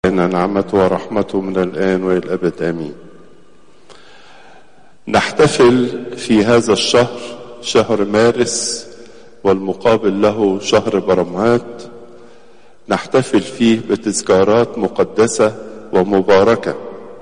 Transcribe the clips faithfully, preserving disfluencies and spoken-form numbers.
إن نعمته ورحمته من الآن وإلى الأبد آمين. نحتفل في هذا الشهر شهر مارس والمقابل له شهر برمهات، نحتفل فيه بتذكارات مقدسة ومباركة.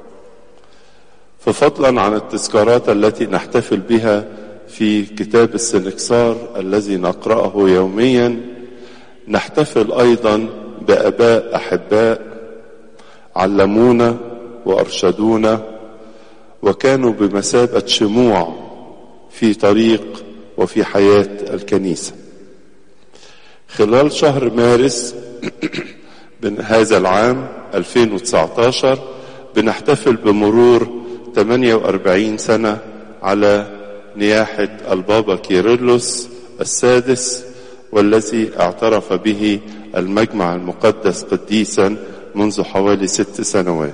ففضلا عن التذكارات التي نحتفل بها في كتاب السنكسار الذي نقرأه يوميا، نحتفل أيضا بآباء أحباء علمونا وأرشدونا وكانوا بمثابة شموع في طريق وفي حياة الكنيسة. خلال شهر مارس من هذا العام ألفين وتسعة عشر بنحتفل بمرور ثمانية وأربعين سنة على نياحة البابا كيرلس السادس، والذي اعترف به المجمع المقدس قديسا منذ حوالي ست سنوات.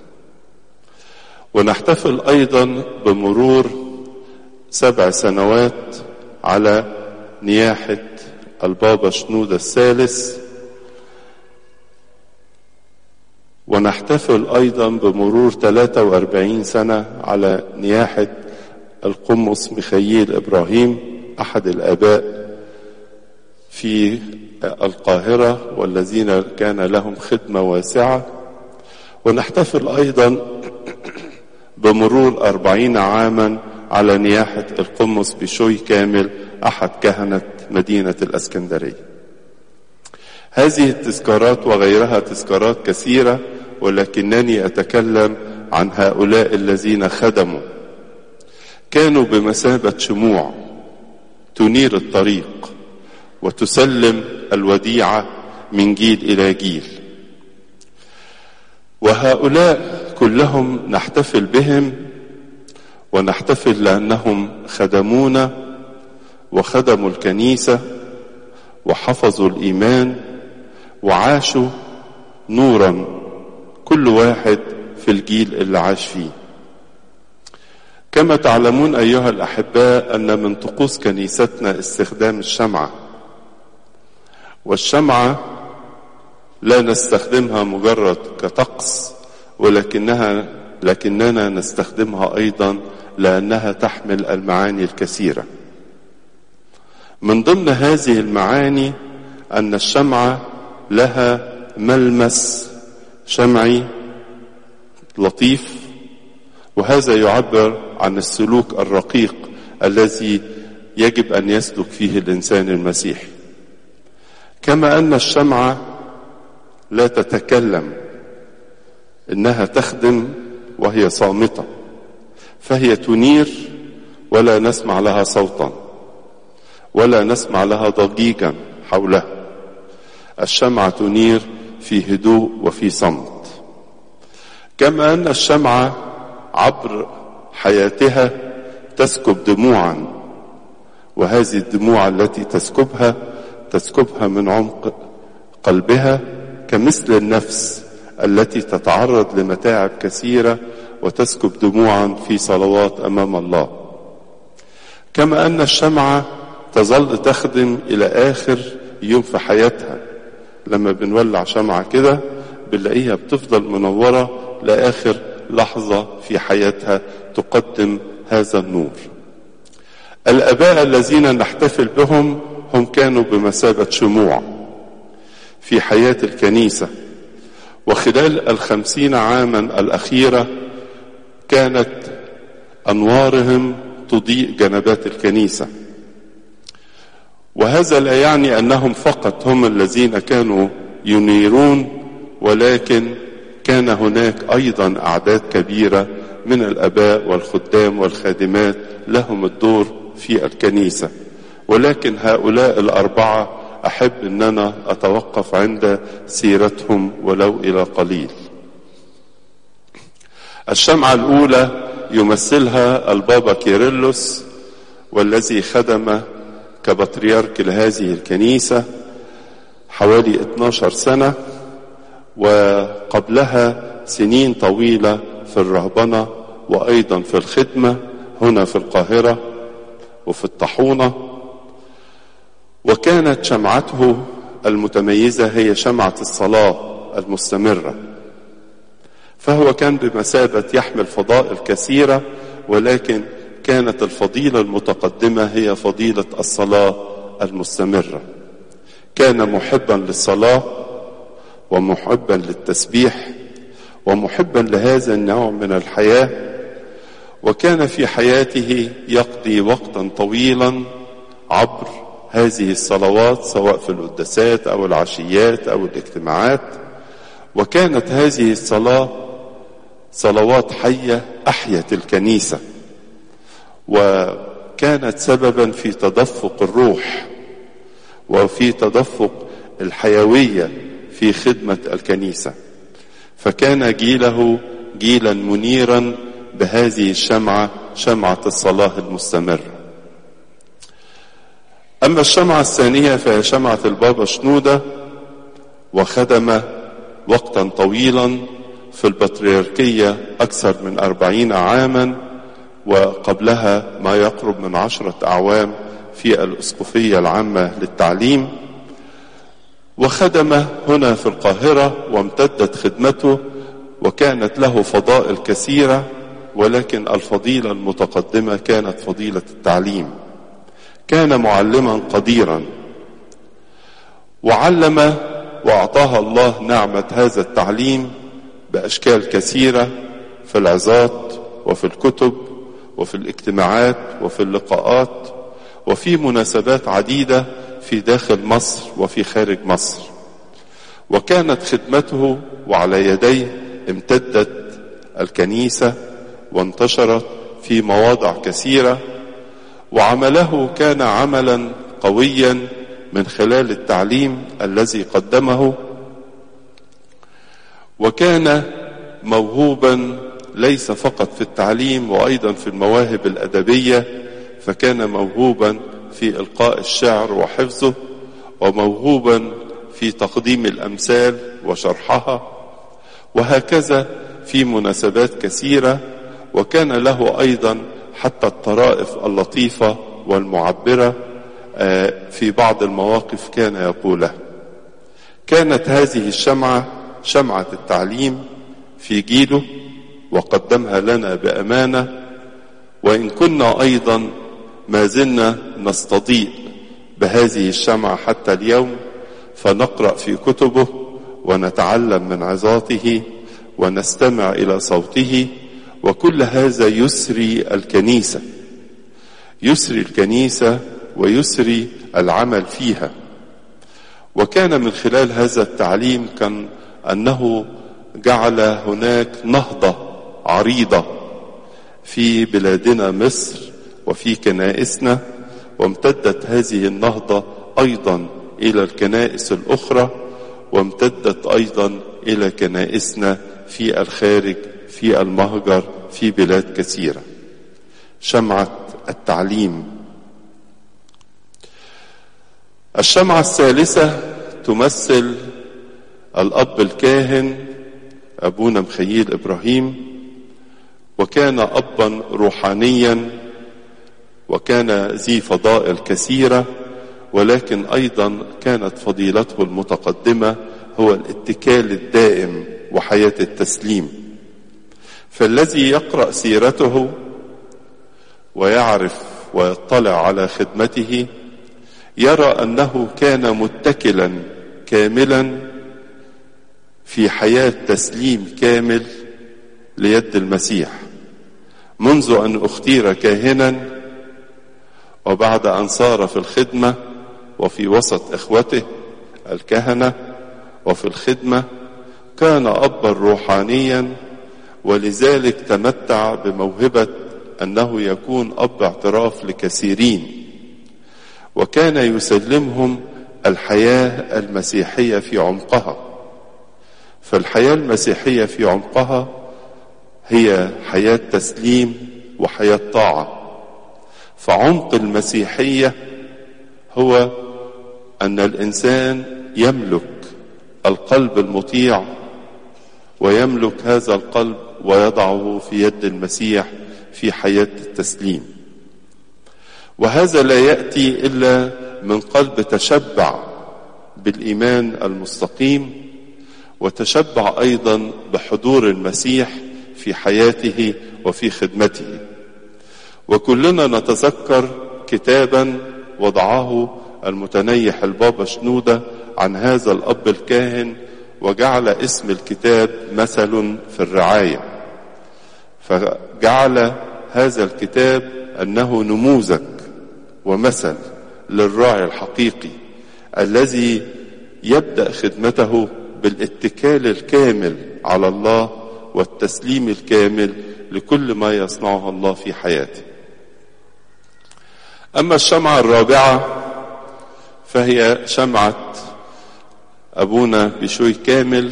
ونحتفل أيضا بمرور سبع سنوات على نياحة البابا شنودة الثالث، ونحتفل أيضا بمرور ثلاثة وأربعين سنة على نياحة القمص ميخائيل إبراهيم أحد الآباء في القاهرة والذين كان لهم خدمة واسعة. ونحتفل أيضا بمرور أربعين عاما على نياحة القمص بشوي كامل أحد كهنة مدينة الإسكندرية. هذه التذكارات وغيرها تذكارات كثيرة، ولكنني أتكلم عن هؤلاء الذين خدموا، كانوا بمثابة شموع تنير الطريق وتسلم الوديعة من جيل إلى جيل. وهؤلاء كلهم نحتفل بهم، ونحتفل لأنهم خدمونا وخدموا الكنيسة وحفظوا الإيمان وعاشوا نورا كل واحد في الجيل اللي عاش فيه. كما تعلمون أيها الأحباء أن من طقوس كنيستنا استخدام الشمعة، والشمعة لا نستخدمها مجرد كطقس، ولكنها لكننا نستخدمها أيضا لأنها تحمل المعاني الكثيرة. من ضمن هذه المعاني أن الشمعة لها ملمس شمعي لطيف، وهذا يعبر عن السلوك الرقيق الذي يجب أن يسلك فيه الإنسان المسيحي. كما أن الشمعة لا تتكلم، إنها تخدم وهي صامتة، فهي تنير ولا نسمع لها صوتا ولا نسمع لها ضجيجا حولها. الشمعة تنير في هدوء وفي صمت. كما أن الشمعة عبر حياتها تسكب دموعا، وهذه الدموع التي تسكبها تسكبها من عمق قلبها، كمثل النفس التي تتعرض لمتاعب كثيرة وتسكب دموعا في صلوات أمام الله. كما أن الشمعة تظل تخدم إلى آخر يوم في حياتها. لما بنولع شمعة كده بنلاقيها بتفضل منورة لآخر لحظة في حياتها تقدم هذا النور. الآباء الذين نحتفل بهم هم كانوا بمثابة شموع في حياة الكنيسة، وخلال الخمسين عاما الأخيرة كانت أنوارهم تضيء جنبات الكنيسة. وهذا لا يعني أنهم فقط هم الذين كانوا ينيرون، ولكن كان هناك أيضا أعداد كبيرة من الآباء والخدام والخادمات لهم الدور في الكنيسة. ولكن هؤلاء الأربعة أحب أن أنا أتوقف عند سيرتهم ولو إلى قليل. الشمعة الأولى يمثلها البابا كيرلس، والذي خدم كبطريرك لهذه الكنيسة حوالي اثناشر سنة، وقبلها سنين طويلة في الرهبنة وأيضا في الخدمة هنا في القاهرة وفي الطاحونة. وكانت شمعته المتميزة هي شمعة الصلاة المستمرة فهو كان بمثابة يحمل فضائل كثيرة، ولكن كانت الفضيلة المتقدمة هي فضيلة الصلاة المستمرة. كان محبا للصلاة ومحبا للتسبيح ومحبا لهذا النوع من الحياة، وكان في حياته يقضي وقتا طويلا عبر هذه الصلوات سواء في القداسات أو العشيات أو الاجتماعات. وكانت هذه الصلاة صلوات حية أحيت الكنيسة، وكانت سببا في تدفق الروح وفي تدفق الحيوية في خدمة الكنيسة. فكان جيله جيلا منيرا بهذه الشمعة، شمعة الصلاة المستمرة. أما الشمعة الثانية فهي شمعة البابا شنودة، وخدم وقتا طويلا في البطريركية أكثر من أربعين عاما، وقبلها ما يقرب من عشرة أعوام في الأسقفية العامة للتعليم. وخدم هنا في القاهرة وامتدت خدمته، وكانت له فضائل كثيرة، ولكن الفضيلة المتقدمة كانت فضيلة التعليم. كان معلما قديرا، وعلم وأعطاها الله نعمة هذا التعليم بأشكال كثيرة، في العظات وفي الكتب وفي الاجتماعات وفي اللقاءات وفي مناسبات عديدة في داخل مصر وفي خارج مصر. وكانت خدمته وعلى يديه امتدت الكنيسة وانتشرت في مواضع كثيرة، وعمله كان عملا قويا من خلال التعليم الذي قدمه. وكان موهوبا ليس فقط في التعليم وأيضا في المواهب الأدبية، فكان موهوبا في إلقاء الشعر وحفظه، وموهوبا في تقديم الأمثال وشرحها، وهكذا في مناسبات كثيرة. وكان له أيضا حتى الطرائف اللطيفة والمعبرة في بعض المواقف كان يقولها. كانت هذه الشمعة شمعة التعليم في جيله، وقدمها لنا بأمانة، وإن كنا أيضا ما زلنا نستضيء بهذه الشمعة حتى اليوم، فنقرأ في كتبه ونتعلم من عظاته ونستمع إلى صوته، وكل هذا يسري الكنيسة، يسري الكنيسة ويسري العمل فيها. وكان من خلال هذا التعليم كان أنه جعل هناك نهضة عريضة في بلادنا مصر وفي كنائسنا، وامتدت هذه النهضة أيضا إلى الكنائس الأخرى، وامتدت أيضا إلى كنائسنا في الخارج في المهجر في بلاد كثيرة. شمعة التعليم. الشمعة الثالثة تمثل الأب الكاهن أبونا مخيل إبراهيم، وكان أبا روحانيا، وكان ذي فضائل كثيرة، ولكن أيضا كانت فضيلته المتقدمة هو الاتكال الدائم وحياة التسليم. فالذي يقرأ سيرته ويعرف ويطلع على خدمته يرى أنه كان متكلا كاملا في حياة تسليم كامل ليد المسيح، منذ أن اختير كاهنا، وبعد أن صار في الخدمة وفي وسط إخوته الكهنة وفي الخدمة، كان أبا روحانيا، ولذلك تمتع بموهبة أنه يكون أب اعتراف لكثيرين، وكان يسلمهم الحياة المسيحية في عمقها. فالحياة المسيحية في عمقها هي حياة تسليم وحياة طاعة. فعمق المسيحية هو أن الإنسان يملك القلب المطيع، ويملك هذا القلب ويضعه في يد المسيح في حياة التسليم. وهذا لا يأتي إلا من قلب تشبع بالإيمان المستقيم، وتشبع أيضا بحضور المسيح في حياته وفي خدمته. وكلنا نتذكر كتابا وضعه المتنيح البابا شنودة عن هذا الأب الكاهن، وجعل اسم الكتاب مثل في الرعاية، فجعل هذا الكتاب أنه نموذج ومثل للراعي الحقيقي الذي يبدأ خدمته بالاتكال الكامل على الله والتسليم الكامل لكل ما يصنعه الله في حياته. أما الشمعة الرابعة فهي شمعة أبونا بشوي كامل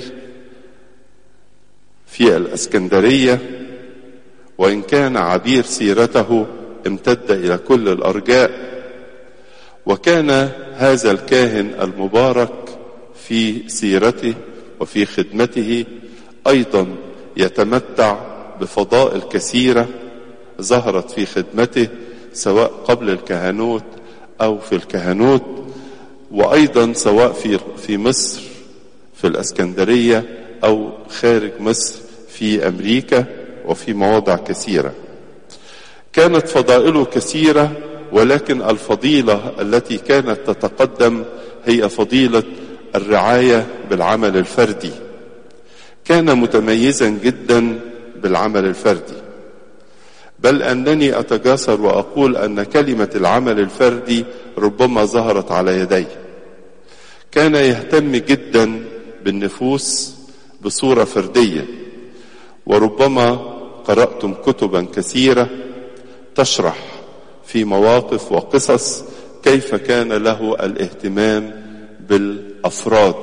في الإسكندرية، وإن كان عبير سيرته امتد إلى كل الأرجاء. وكان هذا الكاهن المبارك في سيرته وفي خدمته أيضا يتمتع بفضائل كثيرة ظهرت في خدمته، سواء قبل الكهنوت أو في الكهنوت، وأيضا سواء في في مصر في الإسكندرية أو خارج مصر في أمريكا وفي مواضع كثيرة. كانت فضائله كثيرة، ولكن الفضيلة التي كانت تتقدم هي فضيلة الرعاية بالعمل الفردي. كان متميزا جدا بالعمل الفردي، بل أنني أتجاسر وأقول أن كلمة العمل الفردي ربما ظهرت على يديه. كان يهتم جدا بالنفوس بصورة فردية، وربما قرأتم كتبا كثيرة تشرح في مواقف وقصص كيف كان له الاهتمام بالأفراد.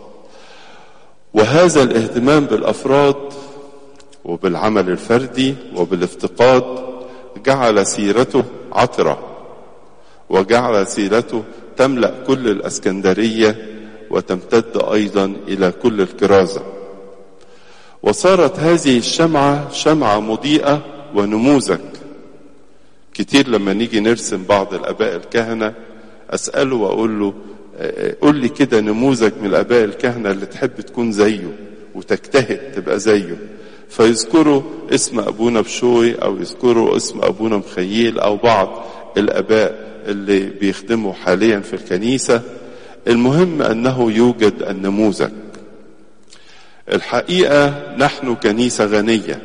وهذا الاهتمام بالأفراد وبالعمل الفردي وبالافتقاد جعل سيرته عطرة، وجعل سيرته تملأ كل الإسكندرية وتمتد أيضا إلى كل الكرازة. وصارت هذه الشمعة شمعة مضيئة ونموذج. كتير لما نيجي نرسم بعض الآباء الكهنة أسأله وأقول له قول لي كده نموذج من الآباء الكهنة اللي تحب تكون زيه وتجتهد تبقى زيه، فيذكروا اسم أبونا بشوي أو يذكروا اسم أبونا مخيل أو بعض الآباء اللي بيخدموا حاليا في الكنيسة. المهم أنه يوجد النموذج. الحقيقة نحن كنيسة غنية،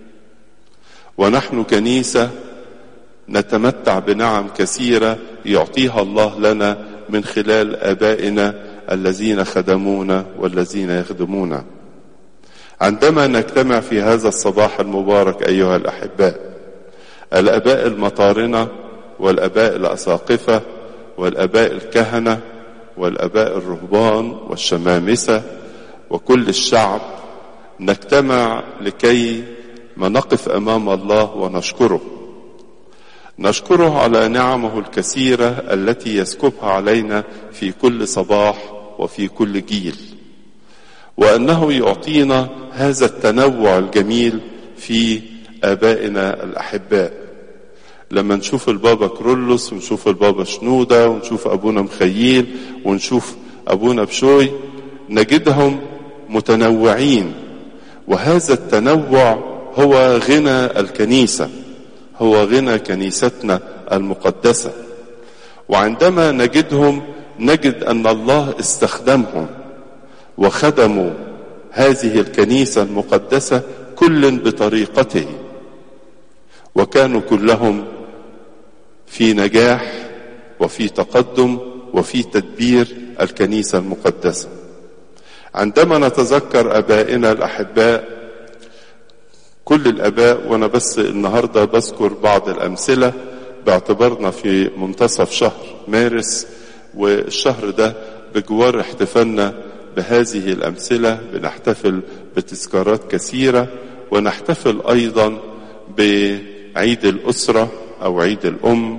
ونحن كنيسة نتمتع بنعم كثيرة يعطيها الله لنا من خلال آبائنا الذين خدمونا والذين يخدمونا. عندما نجتمع في هذا الصباح المبارك أيها الأحباء، الآباء المطارنة والآباء الأساقفة والآباء الكهنة والآباء الرهبان والشمامسة وكل الشعب، نجتمع لكي ما نقف أمام الله ونشكره. نشكره على نعمه الكثيرة التي يسكبها علينا في كل صباح وفي كل جيل، وأنه يعطينا هذا التنوع الجميل في آبائنا الأحباء. لما نشوف البابا كرولوس ونشوف البابا شنودة ونشوف أبونا مخيل ونشوف أبونا بشوي نجدهم متنوعين، وهذا التنوع هو غنى الكنيسة، هو غنى كنيستنا المقدسة. وعندما نجدهم نجد أن الله استخدمهم وخدموا هذه الكنيسة المقدسة كل بطريقته، وكانوا كلهم في نجاح وفي تقدم وفي تدبير الكنيسة المقدسة. عندما نتذكر آبائنا الأحباء، كل الآباء، وأنا بس النهاردة بذكر بعض الأمثلة باعتبارنا في منتصف شهر مارس، والشهر ده بجوار احتفالنا بهذه الأمثلة بنحتفل بتذكارات كثيرة، ونحتفل أيضا بعيد الأسرة أو عيد الأم،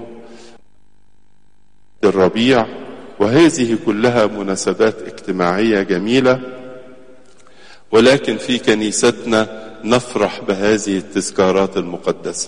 الربيع، وهذه كلها مناسبات اجتماعية جميلة. ولكن في كنيستنا نفرح بهذه التذكارات المقدسة.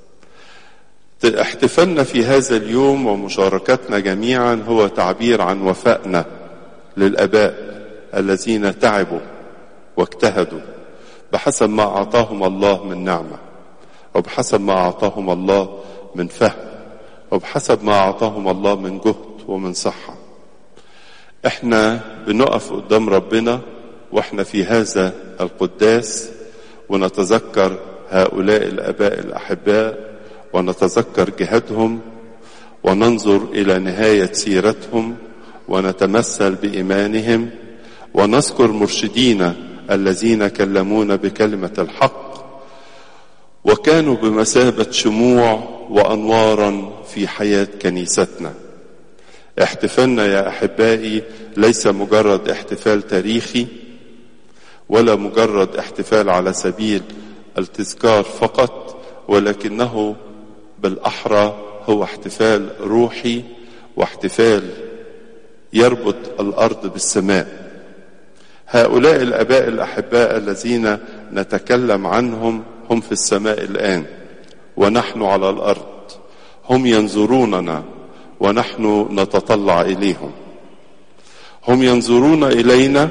احتفالنا في هذا اليوم ومشاركتنا جميعا هو تعبير عن وفائنا للآباء الذين تعبوا واجتهدوا بحسب ما أعطاهم الله من نعمة، وبحسب ما أعطاهم الله من فهم، وبحسب ما أعطاهم الله من جهد ومن صحة. احنا بنقف قدام ربنا واحنا في هذا القداس ونتذكر هؤلاء الآباء الأحباء، ونتذكر جهادهم، وننظر إلى نهاية سيرتهم، ونتمثل بإيمانهم، ونذكر مرشدين الذين كلمونا بكلمة الحق وكانوا بمثابة شموع وأنوارا في حياة كنيستنا. احتفالنا يا أحبائي ليس مجرد احتفال تاريخي ولا مجرد احتفال على سبيل التذكار فقط، ولكنه بالأحرى هو احتفال روحي واحتفال يربط الأرض بالسماء. هؤلاء الآباء الأحباء الذين نتكلم عنهم هم في السماء الآن ونحن على الأرض، هم ينظروننا ونحن نتطلع إليهم، هم ينظرون إلينا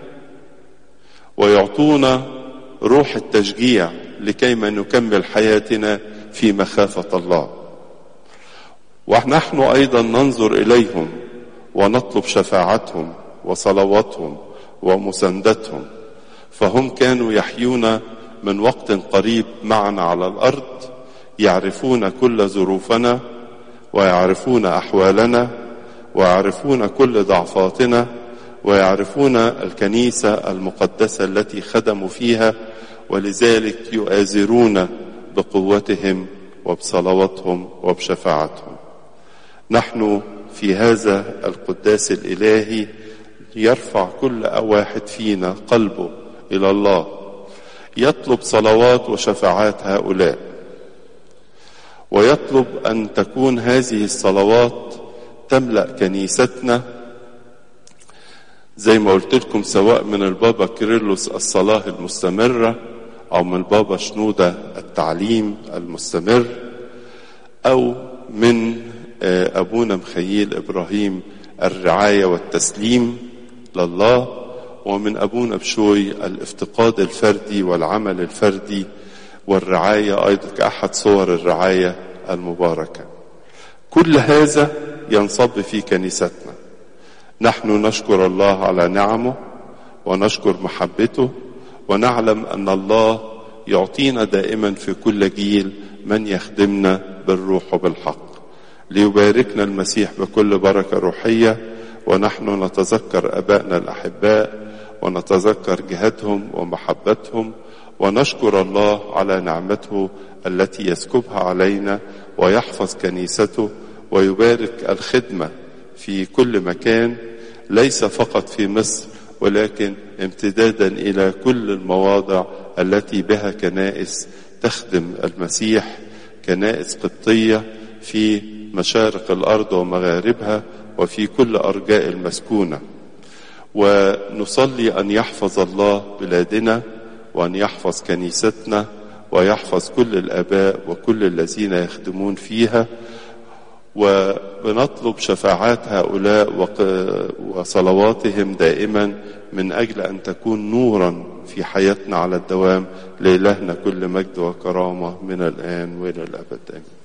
ويعطونا روح التشجيع لكيما نكمل حياتنا في مخافة الله، ونحن أيضا ننظر إليهم ونطلب شفاعتهم وصلواتهم ومساندتهم، فهم كانوا يحيون من وقت قريب معنا على الأرض، يعرفون كل ظروفنا ويعرفون أحوالنا ويعرفون كل ضعفاتنا ويعرفون الكنيسة المقدسة التي خدموا فيها، ولذلك يؤازرون بقوتهم وبصلواتهم وبشفاعتهم. نحن في هذا القداس الإلهي يرفع كل واحد فينا قلبه إلى الله، يطلب صلوات وشفاعات هؤلاء، ويطلب أن تكون هذه الصلوات تملأ كنيستنا زي ما قلت لكم، سواء من البابا كيرلس الصلاة المستمرة، أو من البابا شنودة التعليم المستمر، أو من أبونا مخيل إبراهيم الرعاية والتسليم لله، ومن أبونا بشوي الافتقاد الفردي والعمل الفردي والرعاية أيضا كأحد صور الرعاية المباركة. كل هذا ينصب في كنيستنا. نحن نشكر الله على نعمه ونشكر محبته، ونعلم أن الله يعطينا دائما في كل جيل من يخدمنا بالروح وبالحق. ليباركنا المسيح بكل بركة روحية، ونحن نتذكر أبائنا الأحباء ونتذكر جهادهم ومحبتهم، ونشكر الله على نعمته التي يسكبها علينا، ويحفظ كنيسته ويبارك الخدمة في كل مكان، ليس فقط في مصر ولكن امتدادا إلى كل المواضع التي بها كنائس تخدم المسيح، كنائس قبطية في مشارق الأرض ومغاربها وفي كل أرجاء المسكونة. ونصلي أن يحفظ الله بلادنا، وأن يحفظ كنيستنا، ويحفظ كل الآباء وكل الذين يخدمون فيها، وبنطلب شفاعات هؤلاء وصلواتهم دائما من أجل أن تكون نورا في حياتنا على الدوام. لإلهنا كل مجد وكرامة من الآن وإلى الأبد.